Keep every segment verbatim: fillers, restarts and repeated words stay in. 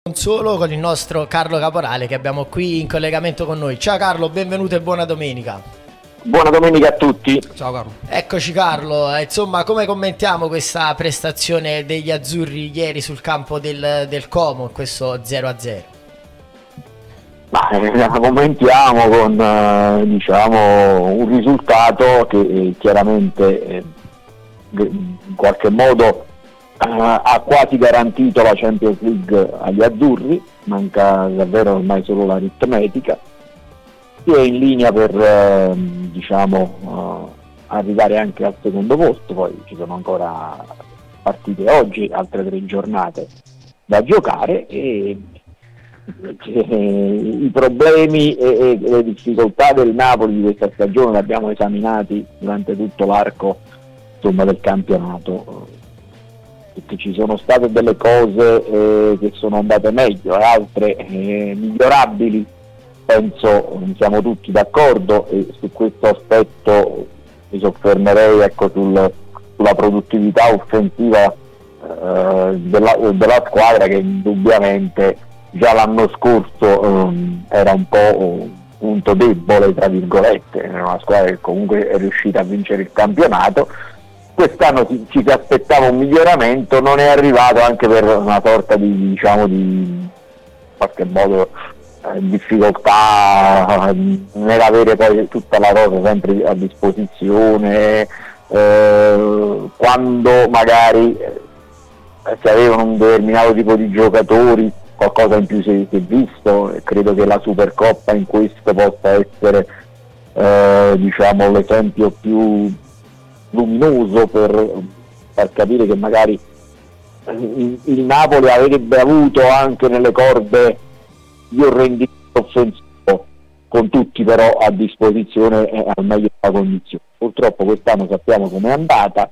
Non solo, con il nostro Carlo Caporale che abbiamo qui in collegamento con noi. Ciao Carlo, benvenuto e buona domenica. Buona domenica a tutti. Ciao Carlo. Eccoci Carlo, eh, insomma, come commentiamo questa prestazione degli azzurri ieri sul campo del, del Como, questo zero a zero? Ma eh, la commentiamo con eh, diciamo un risultato che eh, chiaramente eh, in qualche modo ha quasi garantito la Champions League agli azzurri, manca davvero ormai solo l'aritmetica, che è in linea per eh, diciamo uh, arrivare anche al secondo posto. Poi ci sono ancora partite oggi, altre tre giornate da giocare e eh, i problemi e, e le difficoltà del Napoli di questa stagione li abbiamo esaminati durante tutto l'arco, insomma, del campionato, perché ci sono state delle cose eh, che sono andate meglio e altre eh, migliorabili, penso siamo tutti d'accordo, e su questo aspetto mi soffermerei, ecco, sul, sulla produttività offensiva eh, della, della squadra, che indubbiamente già l'anno scorso eh, era un po' un punto debole, tra virgolette, era una squadra che comunque è riuscita a vincere il campionato. Quest'anno ci, ci si aspettava un miglioramento, non è arrivato, anche per una sorta di, diciamo, di in qualche modo eh, difficoltà eh, nell'avere poi tutta la rosa sempre a disposizione, eh, quando magari eh, si avevano un determinato tipo di giocatori, qualcosa in più si, si è visto, e credo che la Supercoppa in questo possa essere eh, diciamo l'esempio più luminoso per far capire che magari il, il Napoli avrebbe avuto anche nelle corde di un rendimento offensivo, con tutti però a disposizione e al meglio della condizione. Purtroppo quest'anno sappiamo com'è andata,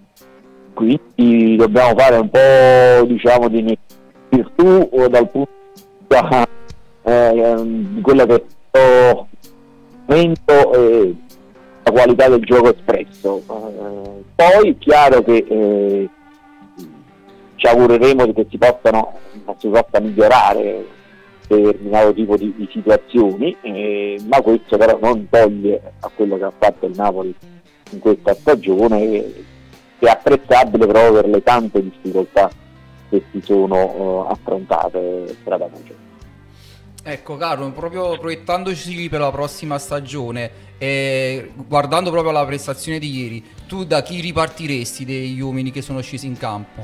quindi dobbiamo fare un po', diciamo, di virtù dal punto di vista eh, di quello che è il momento eh, la qualità del gioco espresso. Uh, poi è chiaro che eh, ci augureremo che si possano si possa migliorare determinato tipo di, di situazioni, eh, ma questo però non toglie a quello che ha fatto il Napoli in questa stagione, che è apprezzabile proprio per le tante difficoltà che si sono uh, affrontate strada facendo. Ecco Carlo, proprio proiettandoci per la prossima stagione e guardando proprio la prestazione di ieri, tu da chi ripartiresti degli uomini che sono scesi in campo?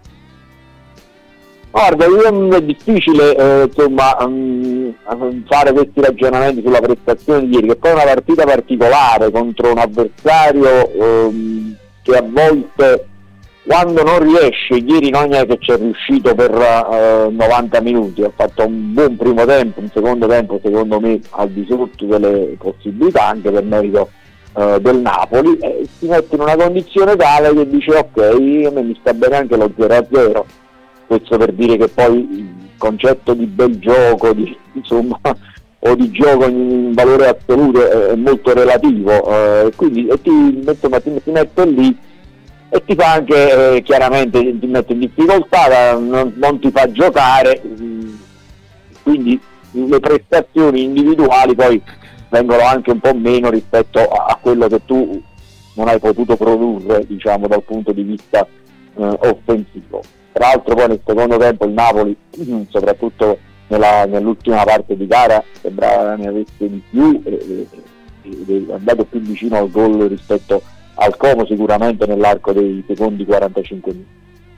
Guarda, io, è difficile eh, insomma um, fare questi ragionamenti sulla prestazione di ieri, che poi è una partita particolare contro un avversario um, che a volte, quando non riesce, ieri non è che ci è riuscito per uh, novanta minuti, ha fatto un buon primo tempo, un secondo tempo secondo me al di sotto delle possibilità, anche per merito uh, del Napoli, e si mette in una condizione tale che dice ok, a me mi sta bene anche lo zero a zero, questo per dire che poi il concetto di bel gioco, di, insomma, o di gioco in valore assoluto è, è molto relativo, uh, quindi e ti, insomma, ti, ti metto lì e ti fa anche eh, chiaramente ti mette in difficoltà, non, non ti fa giocare, quindi le prestazioni individuali poi vengono anche un po' meno rispetto a, a quello che tu non hai potuto produrre, diciamo, dal punto di vista eh, offensivo. Tra l'altro poi nel secondo tempo il Napoli, soprattutto nella, nell'ultima parte di gara, sembrava ne avesse di più e, e, e è andato più vicino al gol rispetto al Como, sicuramente nell'arco dei secondi quarantacinque minuti.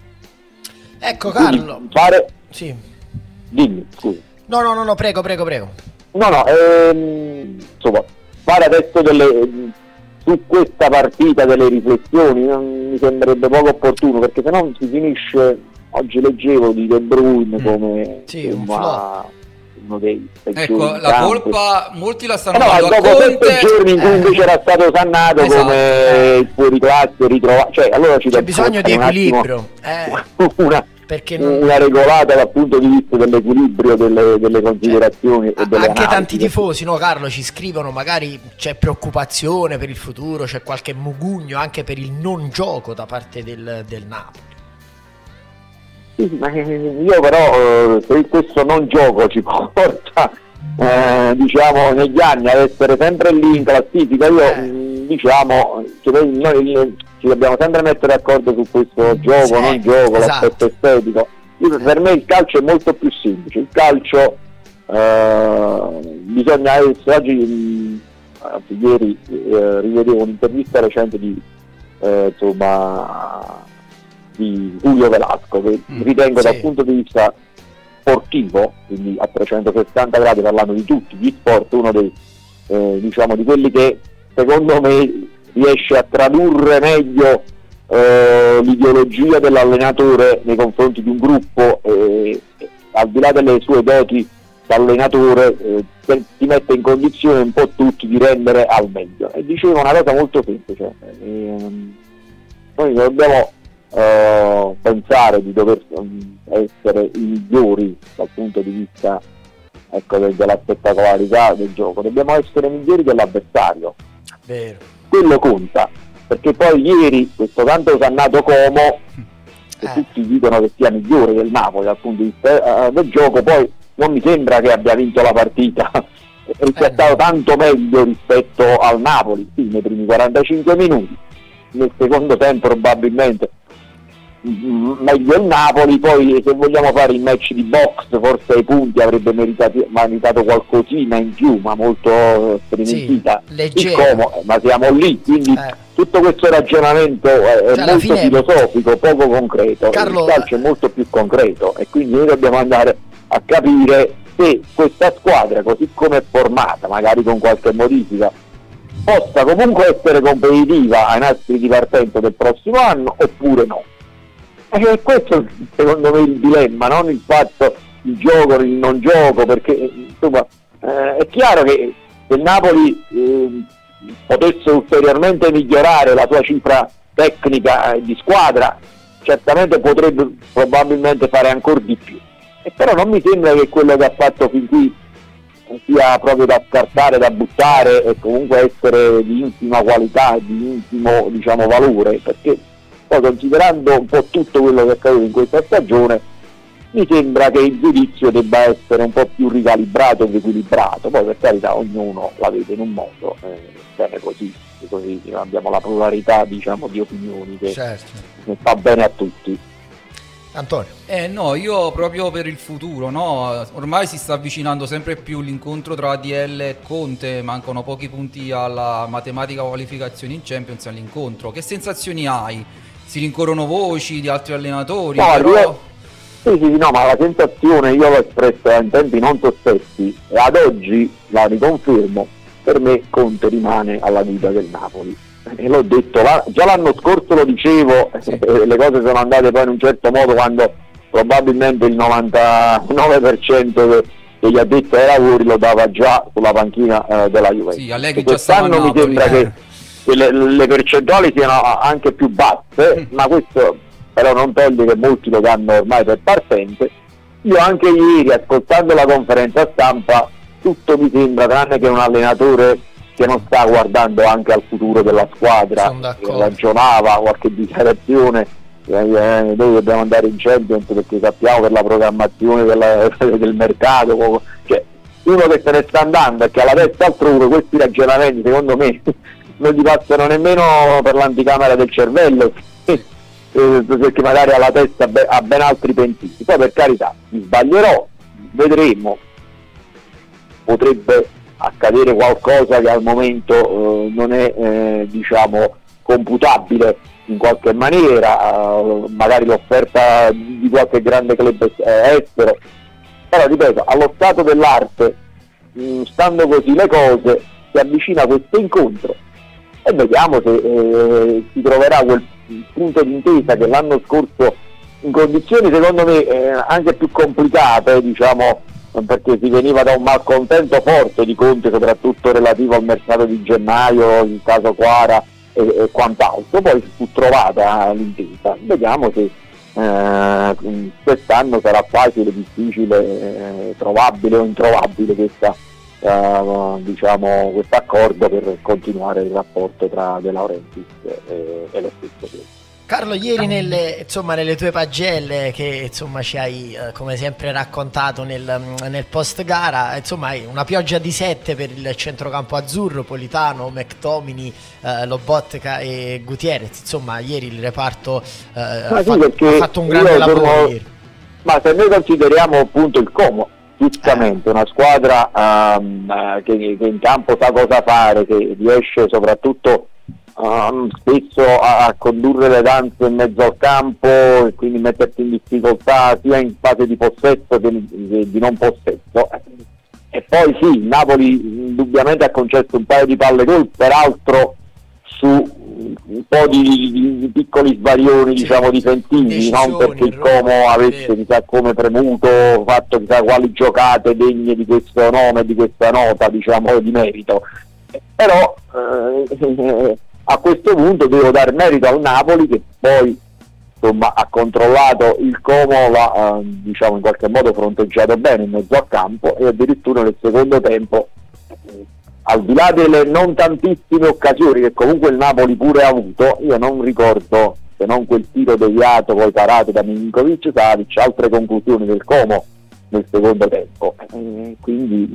Ecco Carlo. Quindi fare... Sì. Dimmi, scusa. No, no, no, no, prego, prego, prego. No, no, ehm, insomma, fare adesso delle, su questa partita delle riflessioni non mi sembrerebbe poco opportuno, perché se no si finisce, oggi leggevo di De Bruyne mm. come sì, insomma, uno dei ecco la campo. Colpa molti la stanno eh no, dando a dopo Conte, sette giorni in cui eh. invece era stato sannato esatto. come il fuoriclasse ritrovato, cioè allora ci c'è bisogno di equilibrio, eh, una, perché non... una regolata dal punto di vista dell'equilibrio delle, delle considerazioni, cioè, e delle anche analisi. tanti tifosi, no Carlo, ci scrivono, magari c'è preoccupazione per il futuro, c'è qualche mugugno anche per il non gioco da parte del, del Napoli. Sì, ma io però eh, se questo non gioco ci porta eh, diciamo negli anni ad essere sempre lì in classifica, io Eh. mh, diciamo che noi, noi ci dobbiamo sempre mettere d'accordo su questo gioco, Sì, non gioco, esatto. l'aspetto estetico. Io, per me il calcio è molto più semplice, il calcio eh, bisogna essere oggi, mh, ieri eh, rivedevo un'intervista recente di eh, insomma di Julio Velasco, che Mm, ritengo sì. dal punto di vista sportivo, quindi a trecentosessanta gradi parlando di tutti gli sport, uno dei eh, diciamo di quelli che secondo me riesce a tradurre meglio eh, l'ideologia dell'allenatore nei confronti di un gruppo, e al di là delle sue doti da allenatore eh, ti mette in condizione un po' tutti di rendere al meglio. E dicevo una cosa molto semplice, ehm, noi dobbiamo Uh, pensare di dover um, essere i migliori dal punto di vista, ecco, de- della spettacolarità del gioco, dobbiamo essere migliori dell'avversario, Vero. quello conta, perché poi ieri questo tanto osannato Como, che Eh. tutti dicono che sia migliore del Napoli dal punto di vista uh, del gioco, poi non mi sembra che abbia vinto la partita perché Eh, è stato no. tanto meglio rispetto al Napoli, sì, nei primi quarantacinque minuti, nel secondo tempo probabilmente meglio il Napoli. Poi se vogliamo fare il match di box forse ai punti avrebbe meritato, meritato qualcosina in più, ma molto striminzita Sì, il leggero. Como, eh, ma siamo lì, quindi Eh. tutto questo ragionamento è, è Cioè, alla molto fine- filosofico, poco concreto. Carlo- Il calcio è molto più concreto e quindi noi dobbiamo andare a capire se questa squadra, così come è formata, magari con qualche modifica, possa comunque essere competitiva ai nastri di partenza del prossimo anno oppure no. E questo secondo me è il dilemma, non il fatto il gioco, il non gioco, perché insomma eh, è chiaro che se il Napoli eh, potesse ulteriormente migliorare la sua cifra tecnica eh, di squadra, certamente potrebbe probabilmente fare ancora di più, e però non mi sembra che quello che ha fatto fin qui sia proprio da scartare, da buttare e comunque essere di intima qualità, di intimo diciamo valore, perché poi considerando un po' tutto quello che è accaduto in questa stagione mi sembra che il giudizio debba essere un po' più ricalibrato ed equilibrato. Poi per carità ognuno la vede in un modo, eh, bene così, così abbiamo la pluralità diciamo di opinioni che, Certo. che fa bene a tutti. Antonio. Eh no, io proprio per il futuro, no? Ormai si sta avvicinando sempre più l'incontro tra A D L e Conte, mancano pochi punti alla matematica qualificazione in Champions all'incontro. Che sensazioni hai? Si rincorrono voci di altri allenatori, No, però... io- Sì, sì, no, ma la sensazione io l'ho espressa in tempi non sospetti e ad oggi la riconfermo, per me Conte rimane alla guida del Napoli. E l'ho detto, la- già l'anno scorso lo dicevo, Sì. eh, le cose sono andate poi in un certo modo quando probabilmente il novantanove per cento de- degli addetti ai lavori lo dava già sulla panchina eh, della Juventus. Sì, Allegri E già stava a quest'anno mi Napoli, sembra eh. che che le, le percentuali siano anche più basse, ma questo però non toglie che molti lo danno ormai per partente. Io anche ieri, ascoltando la conferenza stampa, tutto mi sembra, tranne che un allenatore che non sta guardando anche al futuro della squadra, Sono d'accordo. che ragionava qualche dichiarazione, eh, eh, noi dobbiamo andare in Champions perché sappiamo per la programmazione della, del mercato, cioè uno che se ne sta andando e che ha la testa altrove, questi ragionamenti secondo me non gli passano nemmeno per l'anticamera del cervello, eh, perché magari ha la testa be- ha ben altri pensieri. Poi per carità, mi sbaglierò, vedremo, potrebbe accadere qualcosa che al momento eh, non è eh, diciamo computabile in qualche maniera, eh, magari l'offerta di qualche grande club eh, estero, però ripeto, allo stato dell'arte, mh, stando così le cose, si avvicina questo incontro e vediamo se eh, si troverà quel punto d'intesa che l'anno scorso in condizioni secondo me eh, anche più complicate, diciamo, perché si veniva da un malcontento forte di Conte, soprattutto relativo al mercato di gennaio, il caso Quara e, e quant'altro, poi fu trovata l'intesa. Vediamo se eh, quest'anno sarà facile, difficile, eh, trovabile o introvabile questa Uh, diciamo questo accordo per continuare il rapporto tra De Laurentiis e, e lo stesso club. Carlo, ieri nelle, insomma, nelle tue pagelle che insomma ci hai eh, come sempre raccontato nel, nel post gara, insomma hai una pioggia di sette per il centrocampo azzurro, Politano, McTominay, eh, Lobotka e Gutierrez. Insomma ieri il reparto eh, ha, sì, fatto, ha fatto un grande lavoro sono... ieri. Ma se noi consideriamo appunto il Como giustamente eh. una squadra um, che, che in campo sa cosa fare, che riesce soprattutto Um, spesso a, a condurre le danze in mezzo al campo e quindi mettersi in difficoltà sia in fase di possesso che di, di non possesso, e poi sì, il Napoli indubbiamente ha concesso un paio di palle gol, peraltro su un po' di, di, di piccoli sbaglioni, diciamo, difensivi, non perché il Como avesse chissà come premuto, fatto chissà quali giocate degne di questo nome, di questa nota, diciamo, di merito, però eh, a questo punto devo dare merito al Napoli, che poi insomma ha controllato il Como, l'ha eh, diciamo in qualche modo fronteggiato bene in mezzo al campo, e addirittura nel secondo tempo, eh, al di là delle non tantissime occasioni che comunque il Napoli pure ha avuto, io non ricordo, se non quel tiro deviato poi parato da Milinkovic Savic, altre conclusioni del Como nel secondo tempo, eh, quindi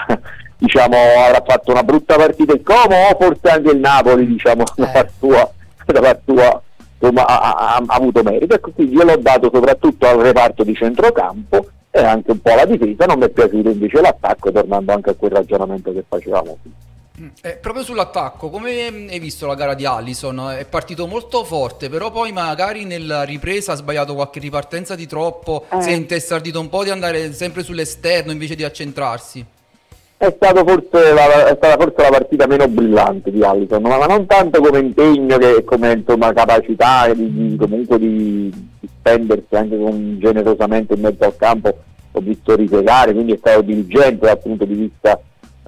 diciamo avrà fatto una brutta partita il Como, o forse anche il Napoli, diciamo, eh. da parte sua, da parte sua insomma, ha, ha, ha avuto merito, ecco, quindi io l'ho dato soprattutto al reparto di centrocampo e anche un po' alla difesa. Non mi è piaciuto invece l'attacco, tornando anche a quel ragionamento che facevamo prima. Eh, proprio sull'attacco, come hai visto la gara di Alisson? È partito molto forte, però poi magari nella ripresa ha sbagliato qualche ripartenza di troppo, eh. si è intestardito un po' di andare sempre sull'esterno invece di accentrarsi. È, stato forse la, è stata forse la partita meno brillante di Alisson, ma non tanto come impegno che come insomma capacità di, di, comunque di, di spendersi anche con, generosamente in mezzo al campo. Ho visto ripiegare, quindi è stato diligente dal punto di vista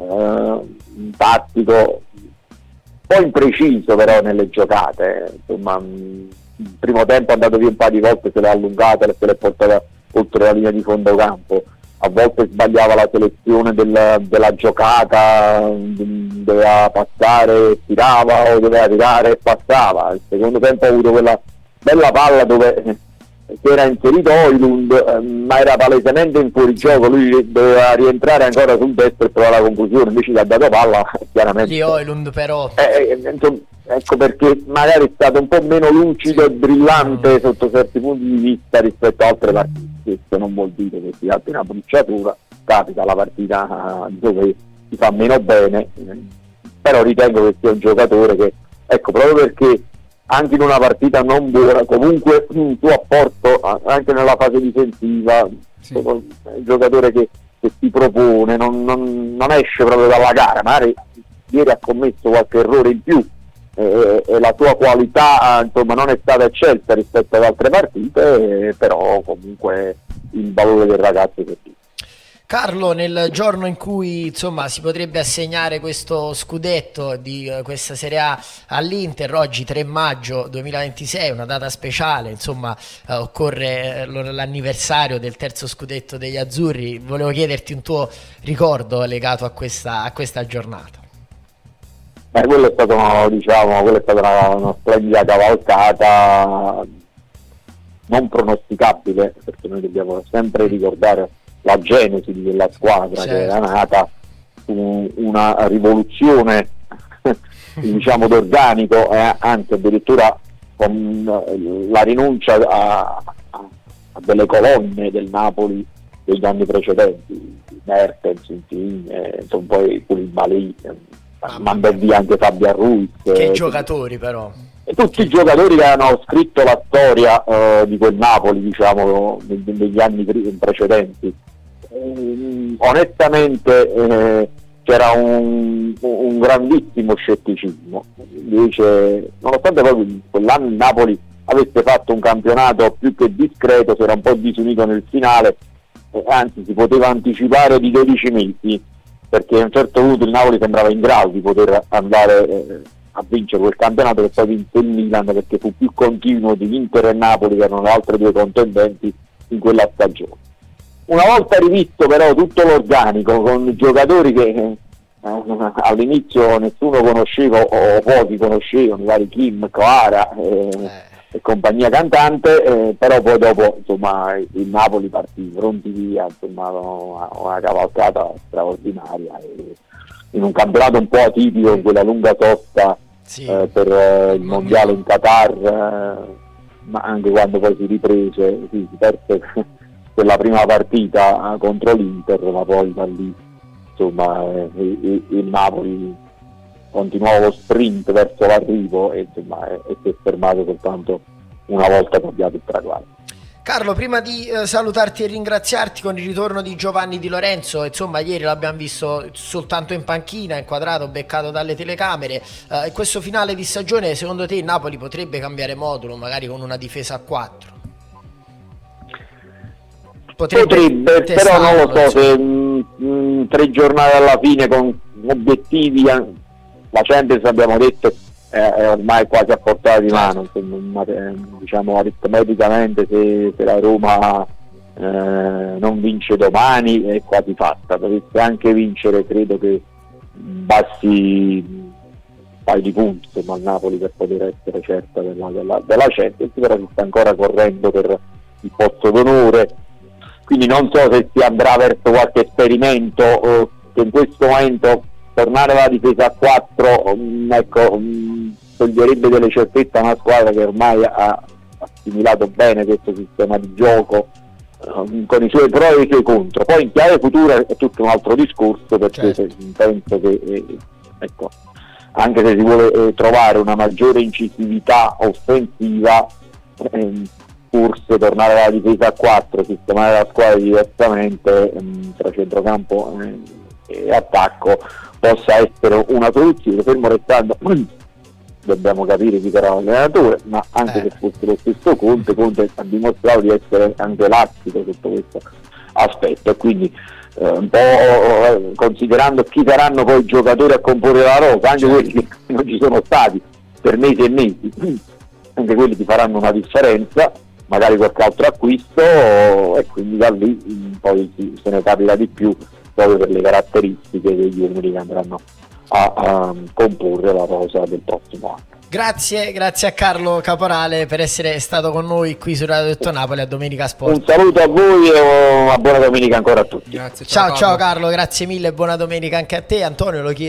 Uh, tattico, un po' impreciso però nelle giocate, insomma il primo tempo è andato via un paio di volte, se l'è allungata e se l'è portata oltre la linea di fondo campo, a volte sbagliava la selezione del, della giocata, doveva passare e tirava, o doveva tirare e passava. Il secondo tempo ha avuto quella bella palla dove si era inserito Højlund, eh, ma era palesemente in fuorigioco, lui doveva rientrare ancora sul destro e trovare la conclusione, invece gli ha dato palla chiaramente. Di Højlund però eh, eh, insomma, ecco perché magari è stato un po' meno lucido e brillante mm. sotto certi punti di vista rispetto a altre partite. Questo non vuol dire che si tratti una bruciatura, capita la partita dove si fa meno bene, però ritengo che sia un giocatore che, ecco, proprio perché anche in una partita non buona, comunque un suo apporto anche nella fase difensiva, sì. Un giocatore che, che si propone, non, non, non esce proprio dalla gara, magari ieri ha commesso qualche errore in più eh, e la sua qualità insomma non è stata eccelsa rispetto ad altre partite, eh, però comunque il valore del ragazzo è così. Carlo, nel giorno in cui insomma si potrebbe assegnare questo scudetto di uh, questa Serie A all'Inter, oggi tre maggio duemilaventisei, una data speciale, insomma uh, occorre uh, l'anniversario del terzo scudetto degli azzurri. Volevo chiederti un tuo ricordo legato a questa, a questa giornata. Beh, quello è stato, diciamo, quello è stata una, una splendida cavalcata, non pronosticabile, perché noi dobbiamo sempre ricordare la genesi di quella squadra, certo, che era nata su una rivoluzione diciamo d'organico, eh, anzi addirittura con la rinuncia a, a, a delle colonne del Napoli degli anni precedenti, Mertens, Insigne, insomma poi Koulibaly, ah, mandò via anche Fabian Ruiz, che eh, giocatori però, e tutti i giocatori che hanno scritto la storia eh, di quel Napoli, diciamo, negli anni precedenti. Eh, onestamente eh, c'era un, un grandissimo scetticismo, invece nonostante poi quell'anno il Napoli avesse fatto un campionato più che discreto, si era un po' disunito nel finale, eh, anzi si poteva anticipare di dodici mesi, perché a un certo punto il Napoli sembrava in grado di poter andare eh, a vincere quel campionato, che poi vinse il Milan, perché fu più continuo di Inter e Napoli, che erano le altre due contendenti in quella stagione. Una volta rivisto però tutto l'organico, con giocatori che eh, all'inizio nessuno conosceva o pochi conoscevano, vari Kim, Kvara, eh, e compagnia cantante, eh, però poi dopo insomma il Napoli partì pronti via, insomma una, una cavalcata straordinaria, e in un campionato un po' atipico, in quella lunga sosta sì. eh, per eh, il mondiale in Qatar, eh, ma anche quando poi si riprese, sì, si perse quella prima partita contro l'Inter, ma poi da lì insomma eh, il, il Napoli continuò lo sprint verso l'arrivo e insomma è, è si è fermato soltanto una volta cambiato il traguardo. Carlo, prima di eh, salutarti e ringraziarti, con il ritorno di Giovanni Di Lorenzo, insomma ieri l'abbiamo visto soltanto in panchina, inquadrato, beccato dalle telecamere, eh, e questo finale di stagione secondo te il Napoli potrebbe cambiare modulo, magari con una difesa a quattro? Potrebbe, potrebbe però non lo so, se mh, mh, tre giornate alla fine con obiettivi, la Champions abbiamo detto è ormai quasi a portata di mano, insomma, diciamo aritmeticamente se, se la Roma eh, non vince domani è quasi fatta, dovesse anche vincere credo che bassi un paio di punti insomma, al Napoli per poter essere certa della, della, della Champions, però si sta ancora correndo per il posto d'onore, quindi non so se si andrà verso qualche esperimento, eh, che in questo momento tornare alla difesa a quattro um, ecco, um, toglierebbe delle certezze a una squadra che ormai ha assimilato bene questo sistema di gioco, um, con i suoi pro e i suoi contro. Poi in chiave futura è tutto un altro discorso, perché certo. penso che eh, ecco, anche se si vuole eh, trovare una maggiore incisività offensiva, eh, forse tornare alla difesa a quattro, sistemare la squadra diversamente ehm, tra centrocampo eh, e attacco possa essere una soluzione, fermo restando dobbiamo capire chi sarà l'allenatore, ma anche eh. se fosse lo stesso Conte, Conte ha dimostrato di essere anche elastico sotto questo aspetto, e quindi eh, un po' eh, considerando chi saranno poi i giocatori a comporre la rosa, anche certo. quelli che non ci sono stati per mesi e mesi, anche quelli ti faranno una differenza, magari qualche altro acquisto, e quindi da lì poi si, se ne capita di più proprio per le caratteristiche degli uomini che andranno a, a comporre la rosa del prossimo anno. Grazie, grazie a Carlo Caporale per essere stato con noi qui su Radio Detto Napoli a Domenica Sport. Un saluto a voi e una buona domenica ancora a tutti. Grazie, ciao, ciao Carlo. ciao Carlo, grazie mille, buona domenica anche a te. Antonio, lo chiedo.